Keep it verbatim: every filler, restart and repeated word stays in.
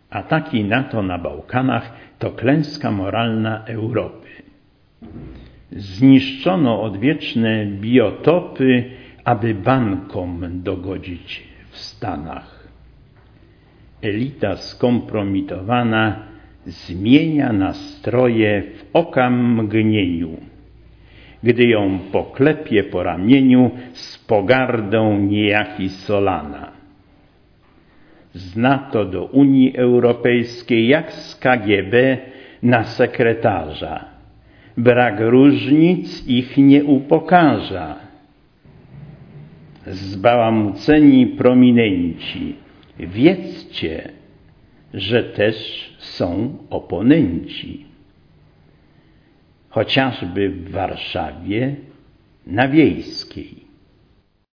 Ataki NATO na Bałkanach to klęska moralna Europy. Zniszczono odwieczne biotopy, aby bankom dogodzić w Stanach. Elita skompromitowana zmienia nastroje w okamgnieniu. Gdy ją poklepie po ramieniu z pogardą niejaki Solana. Z NATO do Unii Europejskiej jak z K G B na sekretarza. Brak różnic ich nie upokarza. Zbałamuceni prominenci, wiedzcie, że też są oponenci. Chociażby w Warszawie na Wiejskiej.